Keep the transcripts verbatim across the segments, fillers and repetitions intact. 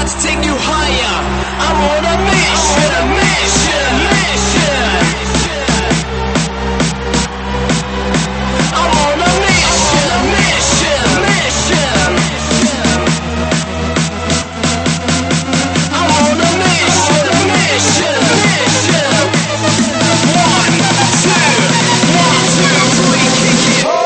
about to take you higher. I'm on a mission, a mission, mission. I'm on a mission, a mission, mission. I'm on a mission, a mission, mission. One, two, one, two, three, kick it.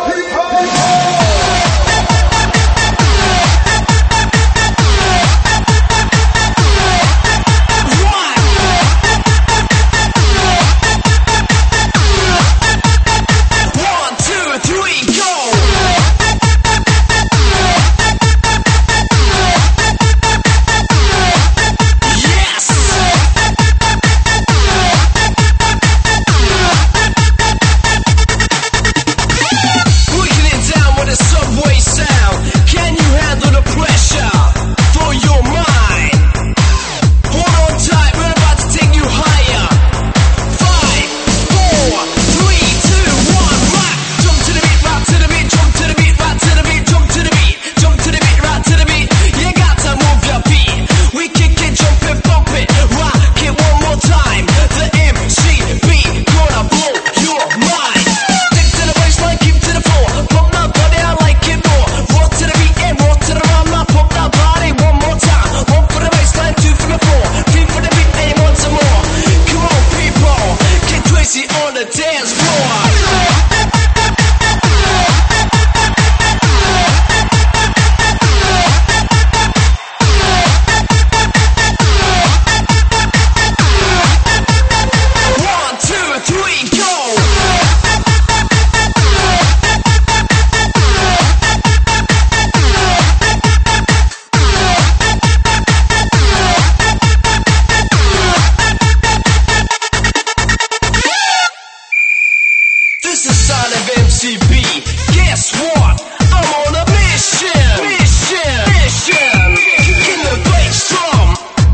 This is Son of M C B. Guess what? I'm on a mission. Mission. Mission. Kicking the bass drum.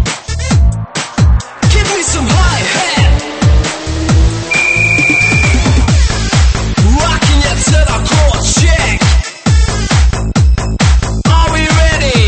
Give me some hi-hat. Rocking you to the chord check. Are we ready?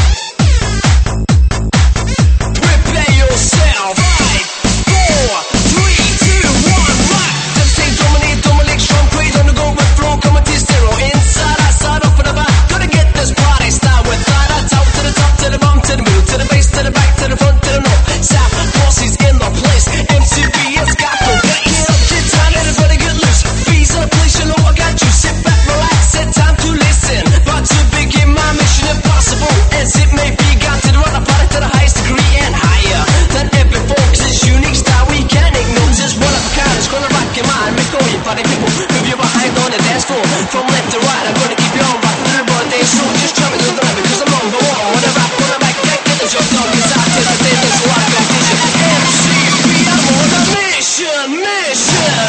Prepare yourself. Five, four, three, two, one, rock. Them say dominate, dominate, strong praise on the go with flow, coming to zero. Inside, outside, off of the back. Gonna get this party style without a top to the top, to the bottom, to the middle, to the base, to the back, to the front, to the north. South, bosses in the place. M C B has got the bass. Get down, everybody get loose. Bees in the place, you know I got you. Sit back, relax, it's time to listen. About to begin my mission impossible. As it may be, got to run a party to the highest degree and higher than ever before. Cause it's unique style we can't ignore. This is one of a kind, it's gonna rock your mind. Make all you party people move your behind on the dance floor. From left to right, I'm gonna keep you on rocking to the birthday show. Just try me to the limit, cause I'm number one. When I rock, when I back, can't get the joke done. Cause I till I say this rock competition. M C B, I'm on a mission, mission.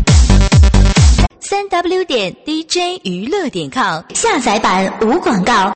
三 w 点 d j 娱乐点 com 下载版无广告。